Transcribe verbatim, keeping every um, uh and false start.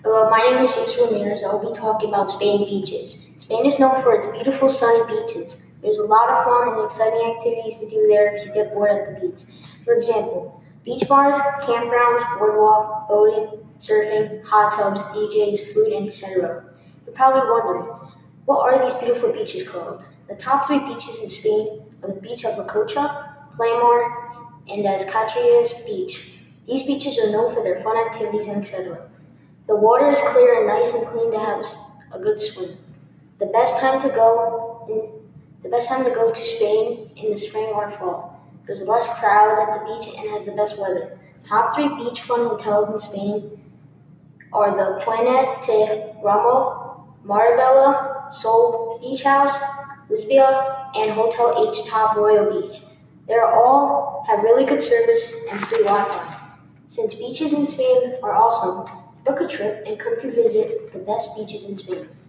Hello, my name is Jason Ramirez. I will be talking about Spain beaches. Spain is known for its beautiful sunny beaches. There's a lot of fun and exciting activities to do there if you get bored at the beach. For example, beach bars, campgrounds, boardwalk, boating, surfing, hot tubs, D Js, food, and et cetera. You're probably wondering, what are these beautiful beaches called? The top three beaches in Spain are the beach of Atocha, Palmar, and As Catrias Beach. These beaches are known for their fun activities and et cetera. The water is clear and nice and clean to have a good swim. The best time to go in, the best time to go to Spain in the spring or fall. There's less crowds at the beach and has the best weather. Top three beach fun hotels in Spain are the Puente de Ramo, Marbella, Sol Beach House, Lisboa, and Hotel H Top Royal Beach. They all have really good service and free Wi-Fi. Since beaches in Spain are awesome, book a trip and come to visit the best beaches in Spain.